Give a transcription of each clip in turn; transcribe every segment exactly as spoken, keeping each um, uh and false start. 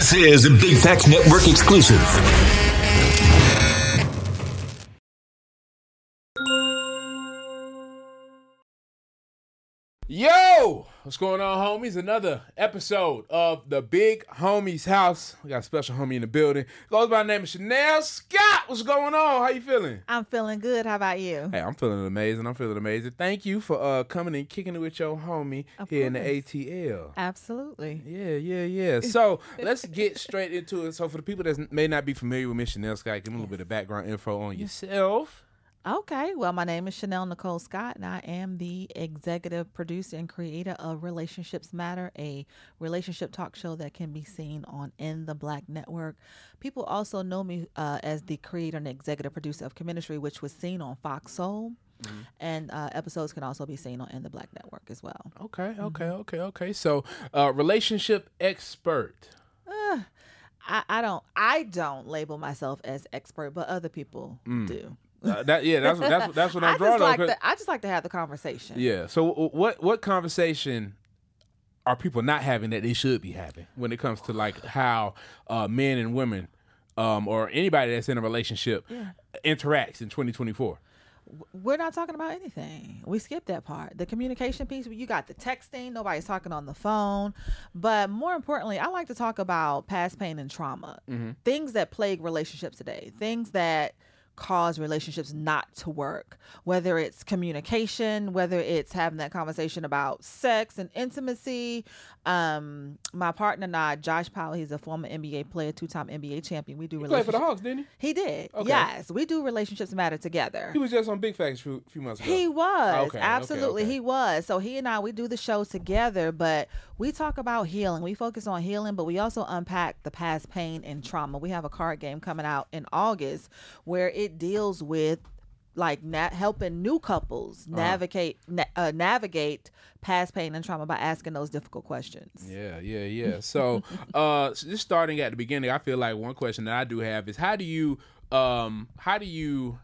This is a Big Facts Network exclusive. Yo, what's going on, homies? Another episode of the Big Homie's House. We got a special homie in the building. Goes by the name of Chanel Scott. What's going on? How you feeling? I'm feeling good. How about you? Hey, I'm feeling amazing. I'm feeling amazing. Thank you for uh, coming and kicking it with your homie Of here in the course. A T L. Absolutely. Yeah, yeah, yeah. So let's get straight into it. So for the people that may not be familiar with Miss Chanel Scott, give me a little bit of background info on yourself. Okay. Well, my name is Chanel Nicole Scott, and I am the executive producer and creator of Relationships Matter, a relationship talk show that can be seen on In the Black Network. People also know me uh, as the creator and executive producer of Community, which was seen on Fox Soul. Mm-hmm. And uh, episodes can also be seen on In the Black Network as well. Okay, okay, mm-hmm. okay, okay. So, uh, relationship expert. Uh, I, I don't. I don't label myself as expert, but other people mm. do. Uh, that yeah, that's that's that's what I'm I drawing just like on. to, I just like to have the conversation. Yeah. So what what conversation are people not having that they should be having when it comes to like how uh, men and women, um, or anybody that's in a relationship, yeah. interacts in twenty twenty-four? We're not talking about anything. We skipped that part. The communication piece, you got the texting, nobody's talking on the phone. But more importantly, I like to talk about past pain and trauma, mm-hmm. things that plague relationships today, things that cause relationships not to work, whether it's communication, whether it's having that conversation about sex and intimacy. Um, my partner and I, Josh Powell, he's a former N B A player, two-time N B A champion. We do he relationships. played for the Hawks, didn't he? He did. Okay. Yes, we do Relationships Matter together. He was just on Big Facts a few, few months ago. He was. Okay, Absolutely, okay, okay. he was. So he and I, we do the show together, but we talk about healing. We focus on healing, but we also unpack the past pain and trauma. We have a card game coming out in August where it deals with like na- helping new couples uh-huh. navigate na- uh, navigate past pain and trauma by asking those difficult questions. Yeah, yeah, yeah. So, uh, so just starting at the beginning, I feel like one question that I do have is how do you, um, how do you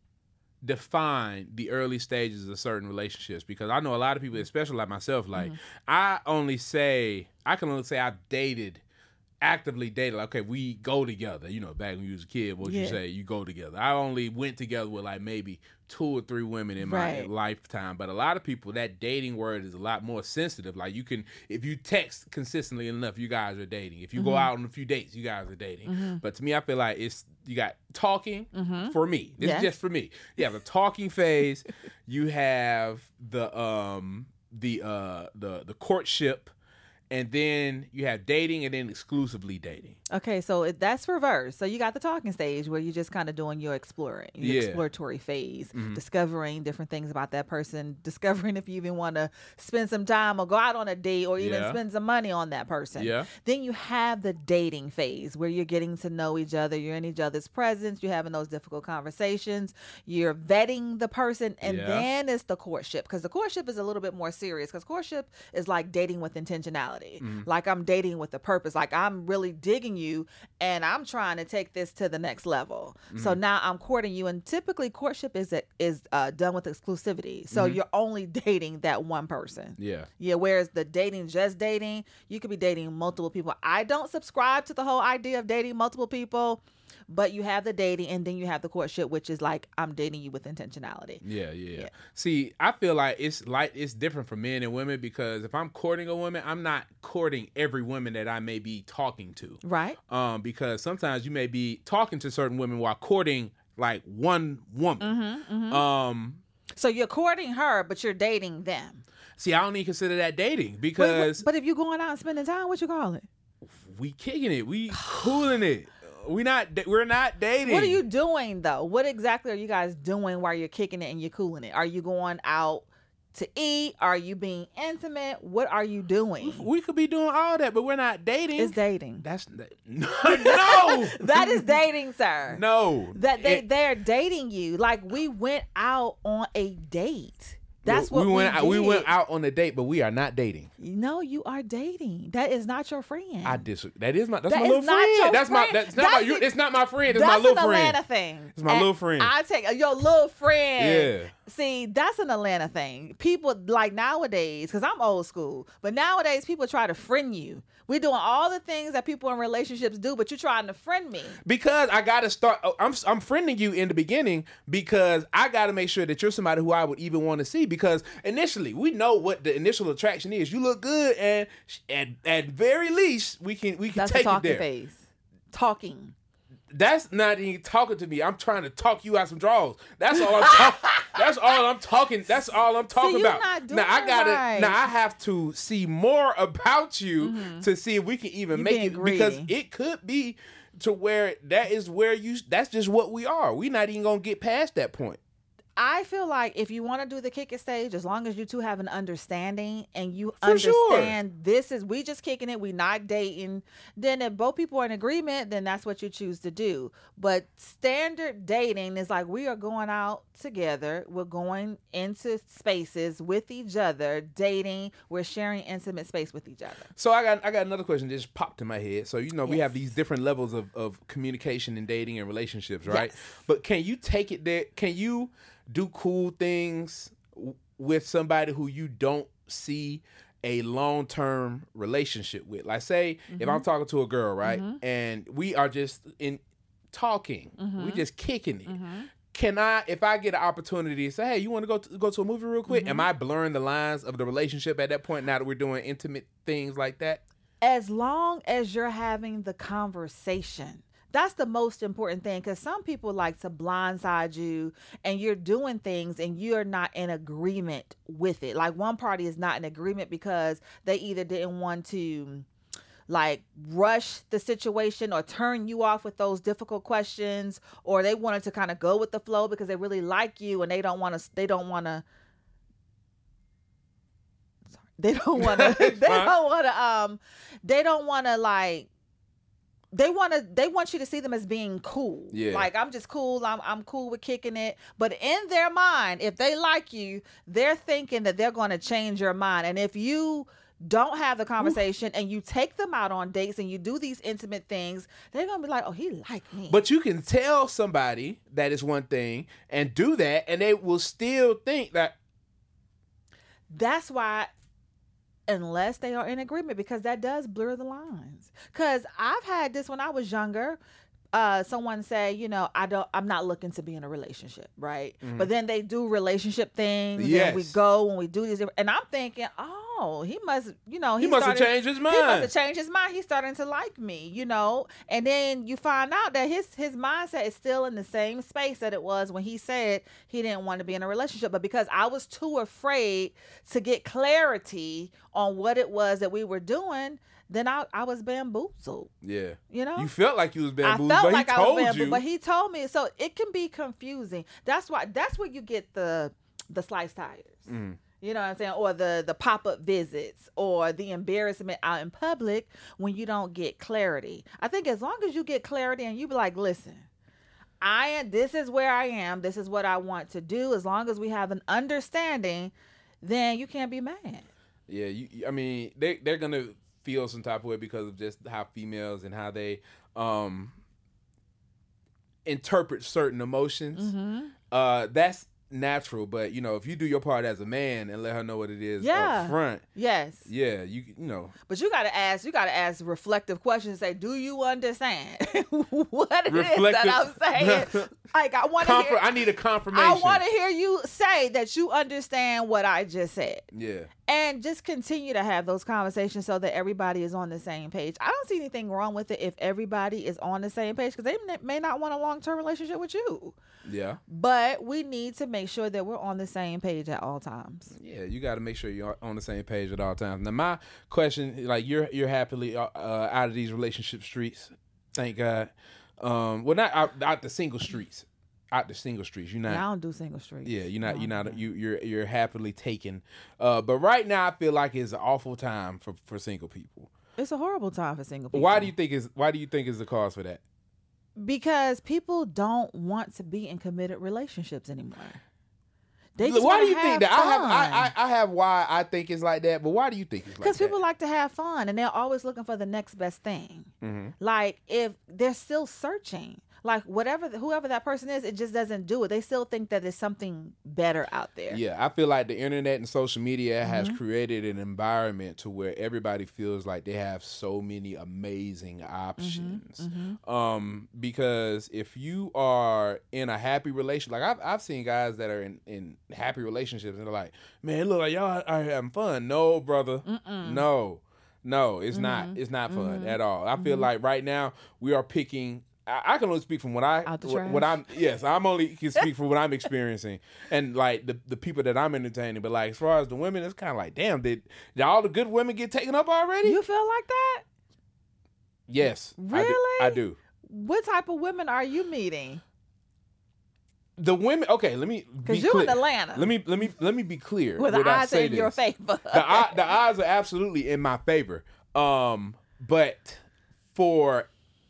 define the early stages of certain relationships? Because I know a lot of people, especially like myself, like mm-hmm. I only say I can only say I've dated. actively dated, like, okay, we go together. You know, back when you was a kid, what would yeah. you say? You go together. I only went together with like maybe two or three women in my right. lifetime. But a lot of people, that dating word is a lot more sensitive. Like you can, if you text consistently enough, you guys are dating. If you mm-hmm. go out on a few dates, you guys are dating. Mm-hmm. But to me, I feel like it's, you got talking mm-hmm. for me. This yes. is just for me. You have the talking phase. You have the, um, the, uh, the, the courtship. And then you have dating and then exclusively dating. Okay, so it, that's reverse. So you got the talking stage where you're just kind of doing your exploring, your yeah. exploratory phase, mm-hmm. discovering different things about that person, discovering if you even want to spend some time or go out on a date or even yeah. spend some money on that person. Yeah. Then you have the dating phase where you're getting to know each other, you're in each other's presence, you're having those difficult conversations, you're vetting the person, and yeah. then it's the courtship. Because the courtship is a little bit more serious because courtship is like dating with intentionality. Mm-hmm. Like I'm dating with a purpose. Like I'm really digging you and I'm trying to take this to the next level. Mm-hmm. So now I'm courting you. And typically courtship is is uh, done with exclusivity. So mm-hmm. you're only dating that one person. Yeah. Yeah. Whereas the dating, just dating, you could be dating multiple people. I don't subscribe to the whole idea of dating multiple people. But you have the dating and then you have the courtship, which is like, I'm dating you with intentionality. Yeah, yeah, yeah. See, I feel like it's like it's different for men and women because if I'm courting a woman, I'm not courting every woman that I may be talking to. Right. Um, because sometimes you may be talking to certain women while courting like one woman. Mm-hmm, mm-hmm. Um, so you're courting her, but you're dating them. See, I don't even consider that dating because... Wait, but if you're going out and spending time, what you call it? We kicking it. We cooling it. We not we're not dating. What are you doing though? What exactly are you guys doing while you're kicking it and you're cooling it? Are you going out to eat? Are you being intimate? What are you doing? We could be doing all that, but we're not dating. It's dating. That's no. no! That is dating, sir. No. That they it, they're dating you. Like we went out on a date. That's what we went. We, out, we went out on a date, but we are not dating. No, you are dating. That is not your friend. I disagree. That is my. That's that my little friend. That's friend. my. That's not that's my. You, it's not my friend. It's that's my little an friend. Atlanta thing. It's my and little friend. I take your little friend. Yeah. See, that's an Atlanta thing. People like nowadays, because I'm old school, but nowadays people try to friend you. We're doing all the things that people in relationships do, but you're trying to friend me. Because I got to start, I'm I'm friending you in the beginning because I got to make sure that you're somebody who I would even want to see. Because initially, we know what the initial attraction is. You look good, and at at very least, we can we can That's take a talking it there. phase. Talking. That's not even talking to me. I'm trying to talk you out some draws. That's all I'm talking. That's all I'm talking. That's all I'm talking See, you're about. not doing now I gotta. it right. Now I have to see more about you mm-hmm. to see if we can even you make being it greedy. because it could be to where that is where you. That's just what we are. We're not even gonna get past that point. I feel like if you want to do the kick it stage, as long as you two have an understanding and you For understand sure. this is, we just kicking it, we not dating, then if both people are in agreement, then that's what you choose to do. But standard dating is like, we are going out together, we're going into spaces with each other, dating, we're sharing intimate space with each other. So I got I got another question that just popped in my head. So, you know, we Yes. have these different levels of, of communication and dating and relationships, right? Yes. But can you take it there? Can you do cool things w- with somebody who you don't see a long-term relationship with? Like, say, mm-hmm. if I'm talking to a girl, right, mm-hmm. and we are just in talking, mm-hmm. we just kicking it. Mm-hmm. Can I, if I get an opportunity to say, hey, you want to go to, go to a movie real quick? Mm-hmm. Am I blurring the lines of the relationship at that point now that we're doing intimate things like that? As long as you're having the conversation. That's the most important thing, because some people like to blindside you and you're doing things and you're not in agreement with it. Like one party is not in agreement because they either didn't want to like rush the situation or turn you off with those difficult questions, or they wanted to kind of go with the flow because they really like you and they don't want to, they don't want to, they don't want to, they don't want to, um, they don't want to like, They want to. They want you to see them as being cool. Yeah. Like, I'm just cool. I'm I'm cool with kicking it. But in their mind, if they like you, they're thinking that they're going to change your mind. And if you don't have the conversation Oof. and you take them out on dates and you do these intimate things, they're going to be like, oh, he like me. But you can tell somebody that is one thing and do that, and they will still think that. That's why. Unless they are in agreement, because that does blur the lines. Because I've had this when I was younger. Uh, someone say, you know, I don't, I'm not looking to be in a relationship, right? Mm-hmm. But then they do relationship things, yes. and we go and we do these, and I'm thinking, oh, he must, you know, he, he must started, have changed his mind. He must have changed his mind. He's starting to like me, you know. And then you find out that his his mindset is still in the same space that it was when he said he didn't want to be in a relationship. But because I was too afraid to get clarity on what it was that we were doing, then I, I was bamboozled. Yeah. You know? You felt like you was bamboozled, I felt but like he I told was bamboozled, you. but he told me. So it can be confusing. That's why that's where you get the the sliced tires. Mm. You know what I'm saying? Or the, the pop-up visits or the embarrassment out in public when you don't get clarity. I think as long as you get clarity and you be like, listen, I am, this is where I am. This is what I want to do. As long as we have an understanding, then you can't be mad. Yeah, you, I mean, they, they're going to feel some type of way because of just how females and how they um, interpret certain emotions. Mm-hmm. Uh, that's natural, but you know, if you do your part as a man and let her know what it is yeah. up front, yes, yeah, you you know. But you gotta ask, you gotta ask reflective questions. Say, do you understand what it reflective. is that I'm saying? Like, I want to Confer- hear. I need a confirmation. I want to hear you say that you understand what I just said. Yeah. And just continue to have those conversations so that everybody is on the same page. I don't see anything wrong with it if everybody is on the same page, because they may not want a long-term relationship with you. Yeah. But we need to make sure that we're on the same page at all times. Yeah, you got to make sure you're on the same page at all times. Now, my question, like, you're you're happily uh, out of these relationship streets, thank God. Um, well, not out, out the single streets. Out the single streets, you're not. I don't do single streets. Yeah, you're not. You're not. You you're you're happily taken. Uh, but right now, I feel like it's an awful time for, for single people. It's a horrible time for single people. Why do you think is Why do you think is the cause for that? Because people don't want to be in committed relationships anymore. They just why do you have think that? fun. I have I, I I have why I think it's like that. But why do you think it's like that? Because people like to have fun and they're always looking for the next best thing. Mm-hmm. Like, if they're still searching. like whatever, whoever that person is, it just doesn't do it. They still think that there's something better out there. Yeah, I feel like the internet and social media has mm-hmm. created an environment to where everybody feels like they have so many amazing options. Mm-hmm. Mm-hmm. Um, because if you are in a happy relationship, like I've I've seen guys that are in, in happy relationships and they're like, man, look like y'all are having fun. No, brother, Mm-mm. no. No, it's mm-hmm. not. It's not fun mm-hmm. at all. I feel mm-hmm. like right now we are picking. I, I can only speak from what I what, what I'm. Yes, I'm only can speak from what I'm experiencing and like the the people that I'm entertaining. But like as far as the women, it's kind of like, damn, did, did all the good women get taken up already? You feel like that? Yes, really? I do. I do. What type of women are you meeting? The women, okay. Let me because you're in Atlanta. Let me let me let me be clear. Well, the odds are in this. Your favor. the, the odds are absolutely in my favor. Um, but for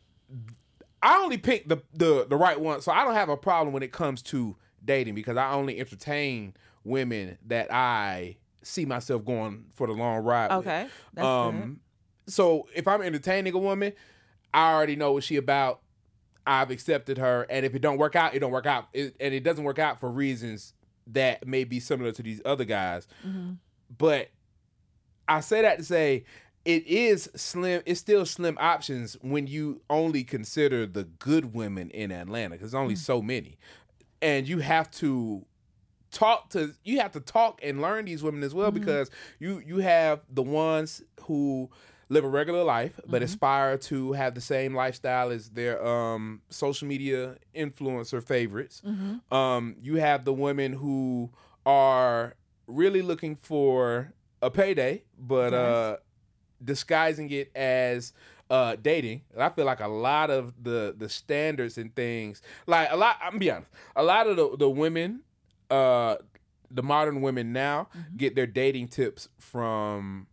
I only pick the, the the right one, so I don't have a problem when it comes to dating because I only entertain women that I see myself going for the long ride. Okay, with. That's um, good. So if I'm entertaining a woman, I already know what she about. I've accepted her, and if it don't work out, it don't work out, it, and it doesn't work out for reasons that may be similar to these other guys. Mm-hmm. But I say that to say it is slim. It's still slim options when you only consider the good women in Atlanta, because there's only mm-hmm. so many, and you have to talk to you have to talk and learn these women as well mm-hmm. because you you have the ones who live a regular life, but mm-hmm. aspire to have the same lifestyle as their um, social media influencer favorites. Mm-hmm. Um, you have the women who are really looking for a payday, but yes. uh, disguising it as uh, dating. And I feel like a lot of the the standards and things, like a lot, I'm gonna be honest, a lot of the, the women, uh, the modern women now mm-hmm. get their dating tips from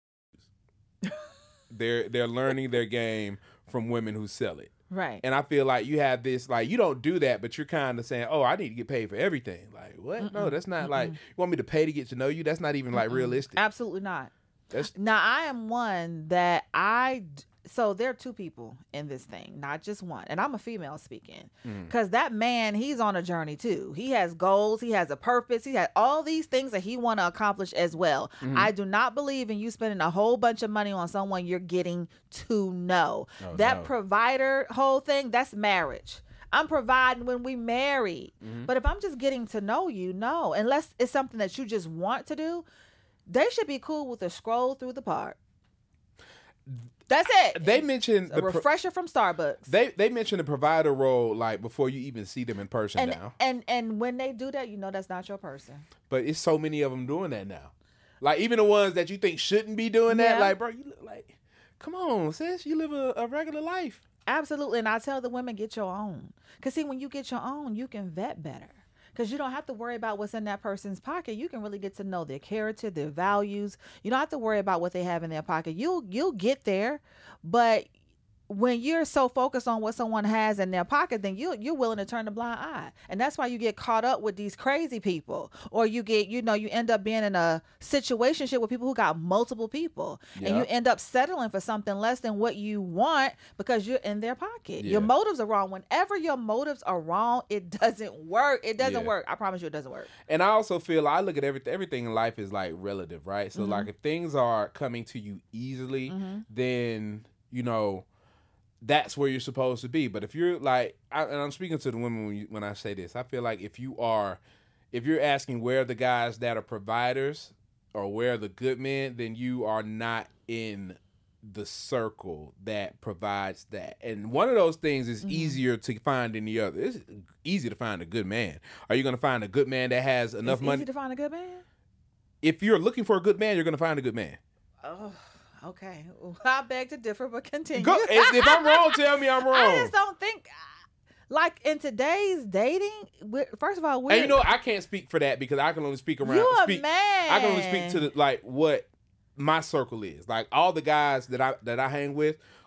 They're they're learning their game from women who sell it. Right. And I feel like you have this, like, you don't do that, but you're kind of saying, oh, I need to get paid for everything. Like, what? Mm-mm. No, that's not Mm-mm. like, you want me to pay to get to know you? That's not even, like, Mm-mm. realistic. Absolutely not. That's... Now, I am one that I... So there are two people in this thing, not just one. And I'm a female speaking. Because mm. that man, he's on a journey too. He has goals. He has a purpose. He has all these things that he want to accomplish as well. Mm-hmm. I do not believe in you spending a whole bunch of money on someone you're getting to know. Oh, that no. provider whole thing, that's marriage. I'm providing when we marry. Mm-hmm. But if I'm just getting to know you, no. Unless it's something that you just want to do, they should be cool with a scroll through the park. That's it. They mentioned a the refresher pro- from Starbucks. They they mentioned the provider role like before you even see them in person and, now. And and when they do that, you know that's not your person. But it's so many of them doing that now. Like even the ones that you think shouldn't be doing that. Yeah. Like bro, you look like, come on, sis, you live a, a regular life. Absolutely, and I tell the women get your own. Cause see, when you get your own, you can vet better. Because you don't have to worry about what's in that person's pocket. You can really get to know their character, their values. You don't have to worry about what they have in their pocket. You'll you'll get there, but when you're so focused on what someone has in their pocket, then you you're willing to turn a blind eye, and that's why you get caught up with these crazy people, or you get you know you end up being in a situationship with people who got multiple people, yeah. and you end up settling for something less than what you want because you're in their pocket. Yeah. Your motives are wrong. Whenever your motives are wrong, it doesn't work. It doesn't yeah. work. I promise you, it doesn't work. And I also feel I look at everything. Everything in life is like relative, right? So mm-hmm. like if things are coming to you easily, mm-hmm. then you know. That's where you're supposed to be. But if you're like, I, and I'm speaking to the women when, you, when I say this, I feel like if you are, if you're asking where are the guys that are providers or where are the good men, then you are not in the circle that provides that. And one of those things is mm-hmm. easier to find than the other. It's easy to find a good man. Are you going to find a good man that has enough it's money? Easy to find a good man? If you're looking for a good man, you're going to find a good man. Oh. Okay, well, I beg to differ, but continue. Go, if, if I'm wrong, tell me I'm wrong. I just don't think, like in today's dating, first of all, we're, and you know I can't speak for that because I can only speak around. You a speak, man. I can only speak to the, like what my circle is. Like all the guys that I that I hang with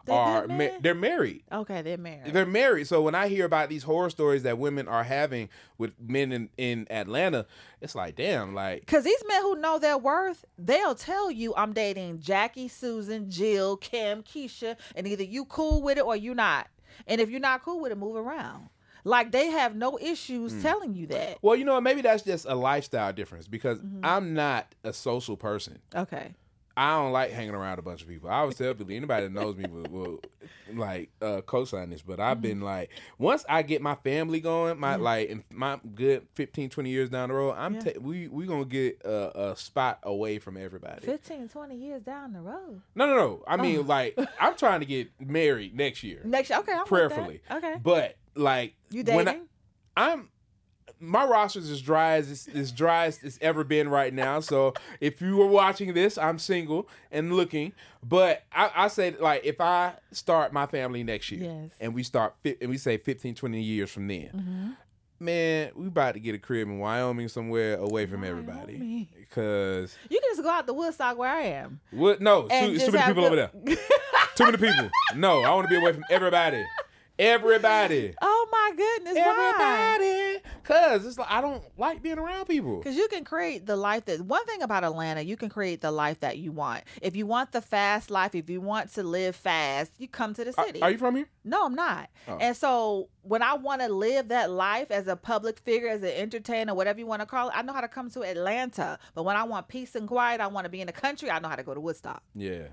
They're are good ma- men? they're married. Okay, they're married. They're married. So when I hear about these horror stories that women are having with men in, in Atlanta, it's like, damn, like. Because these men who know their worth, they'll tell you, I'm dating Jackie, Susan, Jill, Kim, Keisha, and either you cool with it or you not. And if you're not cool with it, move around. Like, they have no issues mm. telling you that. Well, you know, maybe that's just a lifestyle difference because mm-hmm. I'm not a social person. Okay. I don't like hanging around a bunch of people. I always tell people, anybody that knows me will, will like uh, co-sign this. But I've mm-hmm. been like, once I get my family going, my mm-hmm. like in my good fifteen, twenty years down the road, I'm yeah. ta- we we gonna get a, a spot away from everybody. fifteen, twenty years down the road. No, no, no. I mean, oh. like I'm trying to get married next year. Next year, okay. I'm prayerfully. With that. Okay. But like, you dating? When I, I'm. My roster's as dry as it's, as dry as it's ever been right now. So if you were watching this, I'm single and looking. But I, I say, like, if I start my family next year yes. and we start fi- and we say fifteen, twenty years from then, mm-hmm. man, we about to get a crib in Wyoming somewhere away from Wyoming. everybody. Because you can just go out to Woodstock where I am. What? No, too, too many people the... over there. Too many people. No, I want to be away from everybody. Everybody. Oh my goodness. Everybody. Cause it's like I don't like being around people. Cause you can create the life that one thing about Atlanta, you can create the life that you want. If you want the fast life, if you want to live fast, you come to the city. Are, are you from here? No, I'm not. Oh. And so when I want to live that life as a public figure, as an entertainer, whatever you want to call it, I know how to come to Atlanta. But when I want peace and quiet, I want to be in the country, I know how to go to Woodstock. Yeah.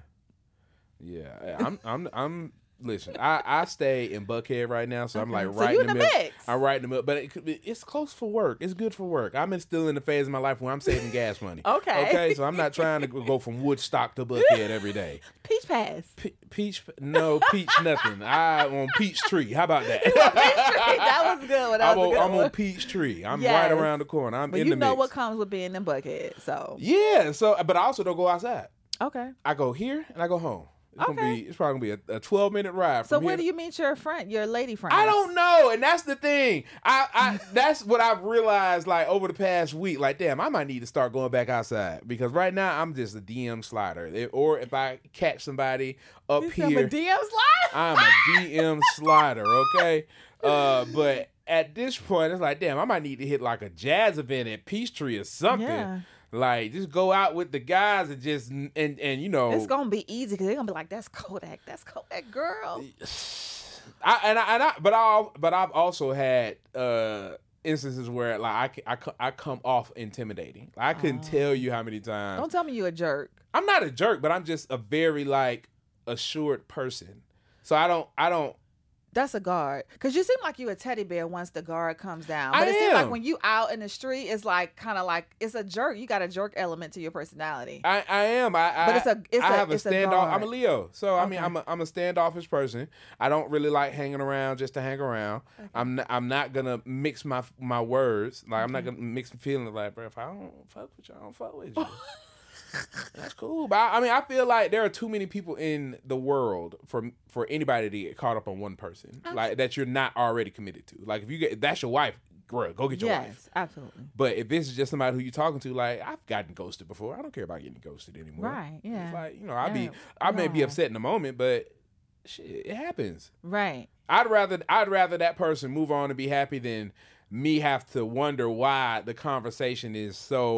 Yeah. I'm I'm I'm Listen, I, I stay in Buckhead right now, so okay. I'm like right so in the, the middle. Mix. I'm right in the middle, but it, it's close for work. It's good for work. I'm in, still in the phase of my life where I'm saving gas money. Okay. Okay, so I'm not trying to go from Woodstock to Buckhead every day. Peach Pass. Pe- peach, no peach, nothing. I on Peach Tree. How about that? Peach Tree. That was good. That I'm, was on, good I'm one. on Peach Tree. I'm yes. right around the corner. I'm but in you the know mix. what comes with being in Buckhead, so yeah. So, but I also don't go outside. Okay. I go here and I go home. It's, okay. gonna be, it's probably going to be a, a twelve minute ride. So from where here. do you meet your friend, your lady friend? I don't know. And that's the thing. I, I That's what I've realized like over the past week. Like, damn, I might need to start going back outside. Because right now I'm just a D M slider. It, or if I catch somebody up you here. I'm a D M slider? I'm a D M slider, okay? Uh, but at this point, it's like, damn, I might need to hit like a jazz event at Peachtree or something. Yeah. Like, just go out with the guys and just, and, and you know. It's going to be easy because they're going to be like, that's Kodak. That's Kodak, girl. I, and I, and I, but I, but I've also had uh, instances where, like, I, I, I come off intimidating. Like, I couldn't oh. tell you how many times. Don't tell me you a jerk. I'm not a jerk, but I'm just a very, like, assured person. So I don't, I don't. That's a guard. Because you seem like you a teddy bear once the guard comes down. But I it seems am. like when you out in the street, it's like kind of like, it's a jerk. You got a jerk element to your personality. I, I am. I, I, but it's a, it's I a, have it's a standoff. guard. I'm a Leo. So, I okay. mean, I'm a, I'm a standoffish person. I don't really like hanging around just to hang around. Okay. I'm not, I'm not going to mix my my words. Like, okay. I'm not going to mix feelings like, bro, if I don't fuck with you, I don't fuck with you. That's cool, but I, I mean, I feel like there are too many people in the world for for anybody to get caught up on one person, absolutely. Like that you're not already committed to. Like if you get if that's your wife, girl, go get your yes, wife. Yes, absolutely. But if this is just somebody who you're talking to, like I've gotten ghosted before, I don't care about getting ghosted anymore. Right? Yeah. It's like you know, I yeah. be I may yeah. be upset in the moment, but shit, it happens. Right. I'd rather I'd rather that person move on and be happy than me have to wonder why the conversation is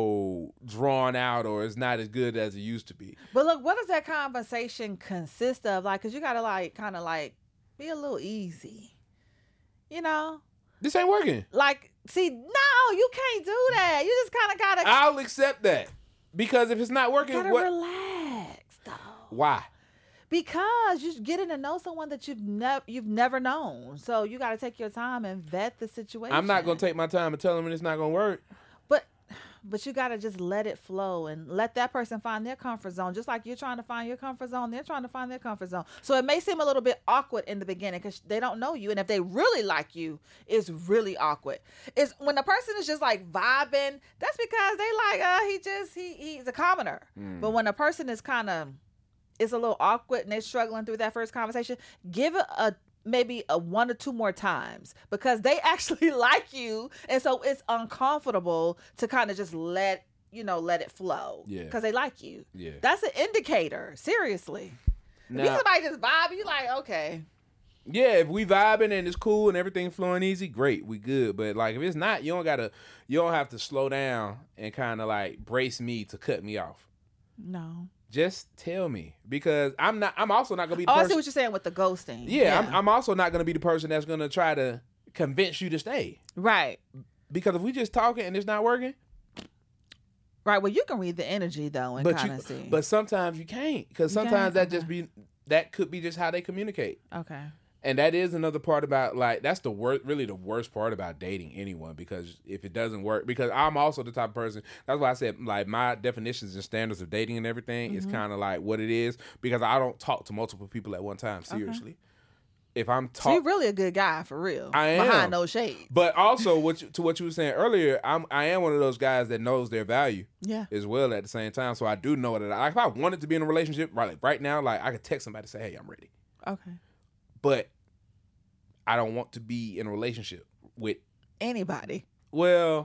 so drawn out or is not as good as it used to be. But look, what does that conversation consist of? Like, because you got to like kind of like be a little easy, you know? This ain't working. Like, see, no, you can't do that. You just kind of got to. I'll accept that. Because if it's not working, you gotta what? relax, though. Why? Because you're getting to know someone that you've never you've never known. So you got to take your time and vet the situation. I'm not going to take my time and tell them it's not going to work. But but you got to just let it flow and let that person find their comfort zone. Just like you're trying to find your comfort zone, they're trying to find their comfort zone. So it may seem a little bit awkward in the beginning because they don't know you. And if they really like you, it's really awkward. It's when the person is just like vibing, that's because they like, uh, he just, he he's a commoner. Mm. But when a person is kind of, it's a little awkward and they're struggling through that first conversation, give it a maybe a one or two more times because they actually like you. And so it's uncomfortable to kind of just let, you know, let it flow. Yeah. Because they like you. Yeah. That's an indicator. Seriously. If somebody just vibe, you like, okay. Yeah, if we vibing and it's cool and everything flowing easy, great, we good. But like if it's not, you don't gotta, you don't have to slow down and kind of like brace me to cut me off. No. Just tell me, because I'm not. I'm also not gonna be. The oh, person, I see what you're saying with the ghosting. Yeah, yeah. I'm, I'm also not gonna be the person that's gonna try to convince you to stay. Right. Because if we just talking and it's not working. Right. Well, you can read the energy though and kind of see. But sometimes you can't, because sometimes that okay. just be that could be just how they communicate. Okay. And that is another part about, like, that's the worst, really the worst part about dating anyone, because if it doesn't work, because I'm also the type of person, that's why I said, like, my definitions and standards of dating and everything mm-hmm. is kind of like what it is, because I don't talk to multiple people at one time, seriously. Okay. If I'm talking, so you're really a good guy, for real. I am. Behind no shade. But also, what you, to what you were saying earlier, I'm, I am one of those guys that knows their value yeah. as well at the same time, so I do know that I, if I wanted to be in a relationship, right, like right now, like, I could text somebody and say, hey, I'm ready. Okay. But I don't want to be in a relationship with anybody. Well,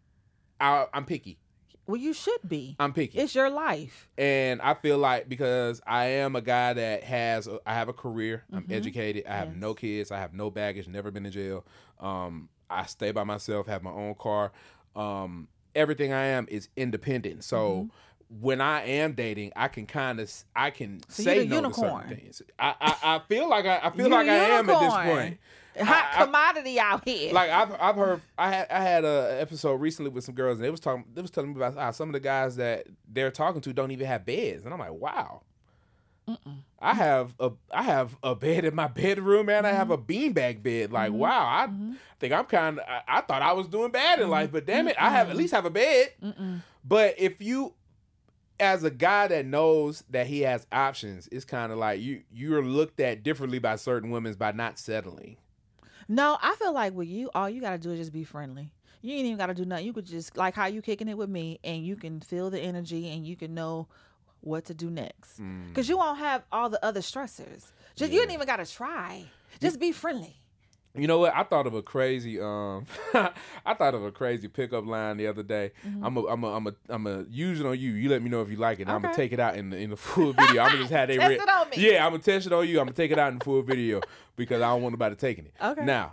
I, I'm picky. Well, you should be. I'm picky. It's your life. And I feel like, because I am a guy that has, a, I have a career. I'm mm-hmm. educated. I have yes. no kids. I have no baggage. Never been in jail. Um, I stay by myself. Have my own car. Um, everything I am is independent. So. Mm-hmm. When I am dating, I can kind of, I can so say no unicorn. to certain things. I, I, I feel like I, I feel like I am at this point. Hot I, commodity I, out here. Like I've, I've heard, I had, I had a episode recently with some girls, and they was talking, they was telling me about how some of the guys that they're talking to don't even have beds, and I'm like, wow. Mm-mm. I have a, I have a bed in my bedroom, and mm-hmm. I have a beanbag bed. Like, mm-hmm. wow, I mm-hmm. think I'm kind of, I, I thought I was doing bad in mm-hmm. life, but damn it, I have at least have a bed. Mm-mm. But if you, as a guy that knows that he has options, it's kind of like you you're looked at differently by certain women by not settling. No, I feel like with you, all you gotta do is just be friendly. You ain't even gotta do nothing. You could just, like how you kicking it with me, and you can feel the energy, and you can know what to do next. Because mm. you won't have all the other stressors. Just yeah. You ain't even gotta try. Just be friendly. You know what? I thought of a crazy, um, I thought of a crazy pickup line the other day. Mm-hmm. I'm a, I'm a, I'm a, I'm a use it on you. You let me know if you like it. And okay. I'm gonna take it out in the in the full video. I'm gonna just have they test re- it on me. Yeah, I'm gonna test it on you. I'm gonna take it out in the full video because I don't want nobody taking it. Okay. Now,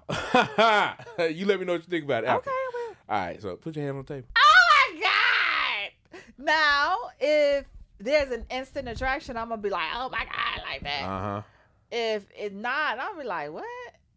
you let me know what you think about it. After. Okay, I will. All right. So put your hand on the table. Oh my God! Now, if there's an instant attraction, I'm gonna be like, oh my God, like that. Uh huh. If it's not, I'll be like, what?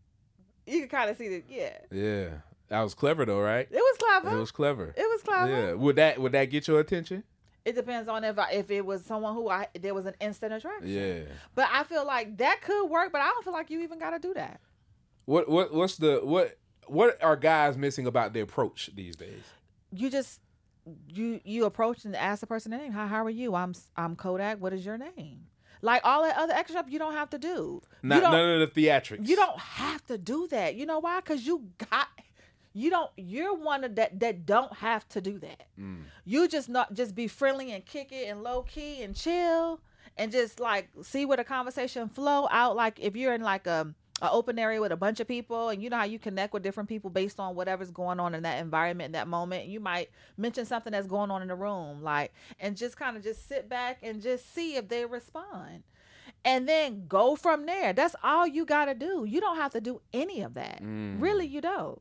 You can kind of see that, yeah. Yeah, that was clever though, right? It was clever. It was clever. It was clever. Yeah. Would that would that get your attention? It depends on if I, if it was someone who I there was an instant attraction. Yeah. But I feel like that could work, but I don't feel like you even got to do that. What what what's the what what are guys missing about the approach these days? You just you you approach and ask the person their name. Hi, how are you? I'm I'm Kodak. What is your name? Like all that other extra stuff, you don't have to do. Not, none of the theatrics. You don't have to do that. You know why? Because you got, you don't. You're one of that that don't have to do that. Mm. You just not just be friendly and kick it and low key and chill and just like see where the conversation flow out. Like if you're in like a, a open area with a bunch of people, and you know how you connect with different people based on whatever's going on in that environment in that moment. You might mention something that's going on in the room, like, and just kind of just sit back and just see if they respond, and then go from there. That's all you got to do. You don't have to do any of that. Mm. Really, you don't.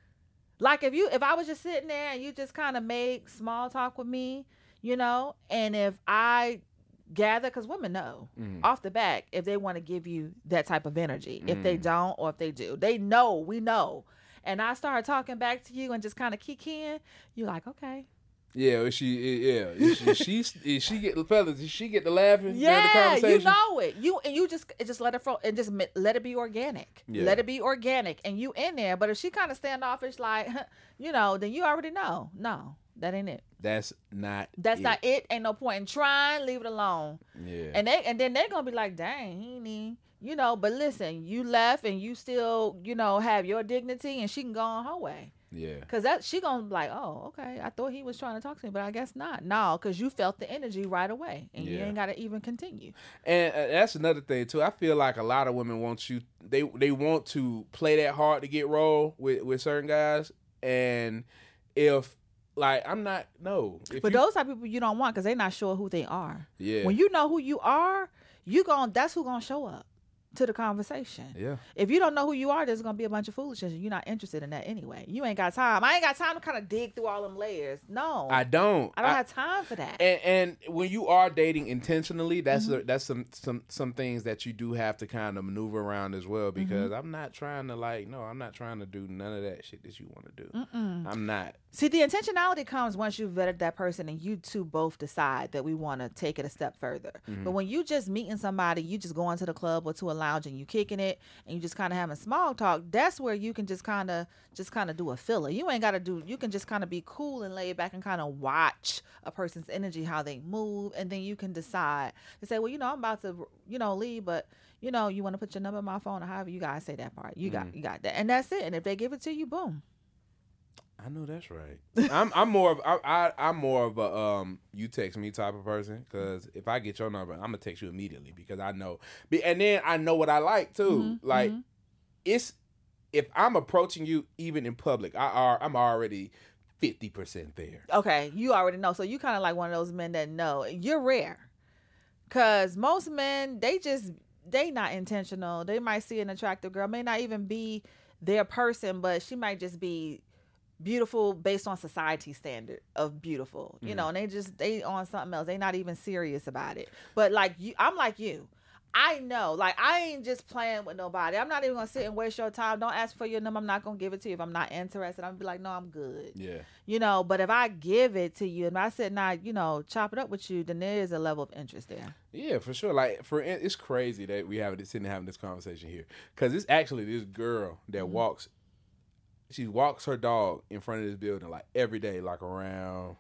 Like if you, if I was just sitting there and you just kind of made small talk with me, you know, and if I gather, because women know mm. off the back if they want to give you that type of energy. Mm. If they don't, or if they do, they know, we know. And I start talking back to you and just kind of kick in, you're like, okay. Yeah, she, yeah, she, she, she, she get the fellas, she get the laughing. Yeah, the conversation. you know it. You and you just, just let it flow and just let it be organic. Yeah. Let it be organic, and you in there. But if she kind of standoffish, like, you know, then you already know. No, that ain't it. That's not. That's it. not it. Ain't no point in trying. Leave it alone. Yeah. And they and then they're gonna be like, dang, he ain't even, you know. But listen, you left, and you still, you know, have your dignity, and she can go on her way. Yeah. Cause that she gonna be like, oh, okay. I thought he was trying to talk to me, but I guess not. No, cause you felt the energy right away, and yeah. you ain't gotta even continue. And uh, that's another thing too. I feel like a lot of women want you. They they want to play that hard to get roll with with certain guys, and if. Like, I'm not, no. If but you, those type of people you don't want because they're not sure who they are. Yeah. When you know who you are, you gon' that's who gonna show up to the conversation. Yeah. If you don't know who you are, there's gonna be a bunch of foolishness, and you're not interested in that anyway. You ain't got time. I ain't got time to kind of dig through all them layers. No, I don't. I don't I, have time for that. And, and when you are dating intentionally, that's Mm-hmm. a, that's some, some some things that you do have to kind of maneuver around as well. Because Mm-hmm. I'm not trying to like, no, I'm not trying to do none of that shit that you want to do. Mm-mm. I'm not. See, the intentionality comes once you've vetted that person and you two both decide that we want to take it a step further. Mm-hmm. But when you just meeting somebody, you just going to the club or to a lounge and you kicking it and you just kind of having small talk, that's where you can just kind of just kind of do a filler. You ain't got to do, you can just kind of be cool and lay back and kind of watch a person's energy, how they move, and then you can decide to say, well, you know, I'm about to, you know, leave, but you know, you want to put your number in my phone or however you guys say that part. You got, Mm-hmm. you got that. And that's it. And if they give it to you, boom. I know that's right. I'm I'm more of I, I I'm more of a um you text me type of person, because if I get your number, I'm gonna text you immediately because I know. Be- And then I know what I like too. Mm-hmm, Like mm-hmm. it's if I'm approaching you even in public, I are I'm already fifty percent there. Okay, you already know. So you kind of like one of those men that know. You're rare. Because most men, they just, they not intentional. They might see an attractive girl, may not even be their person, but she might just be beautiful based on society standard of beautiful, you know, and they just, they on something else. They not even serious about it. But like you, I'm like you. I know, like, I ain't just playing with nobody. I'm not even going to sit and waste your time. Don't ask for your number. I'm not going to give it to you if I'm not interested. I'm going to be like, no, I'm good. Yeah. You know, but if I give it to you and I sit and I, you know, chop it up with you, then there is a level of interest there. Yeah, for sure. Like, for it's crazy that we have it sitting having this conversation here, because it's actually this girl that mm-hmm. walks. She walks her dog in front of this building like every day, like around.